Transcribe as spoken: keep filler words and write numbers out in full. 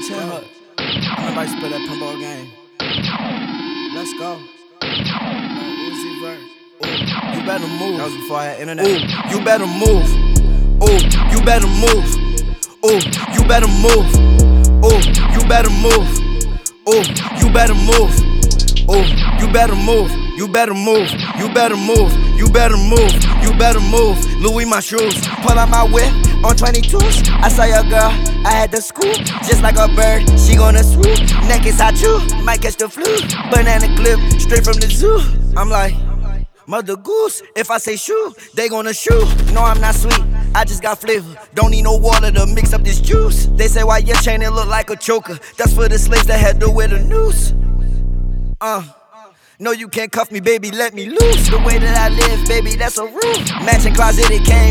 ten hook. Everybody spit that pinball game. Let's go. No Uzi Vert. Ooh, you better move. That was before I had internet. Ooh, you better move. Ooh, you better move. Ooh, you better move. Ooh, you better move. Ooh, you better move. Ooh, you better move. You better move. You better move. You better move. You better move. Louis my shoes. Pull out my whip on twenty-twos. I saw your girl, I had to scoop. Just like a bird, she gonna swoop. Neck is hot too, might catch the flu. Banana clip, straight from the zoo. I'm like, Mother Goose. If I say shoe, they gonna shoot. No, I'm not sweet, I just got flavor. Don't need no water to mix up this juice. They say why your chain it look like a choker. That's for the slaves that had to wear the noose. Uh No, you can't cuff me, baby, let me loose. The way that I live, baby, that's a rule. Matching closet, it came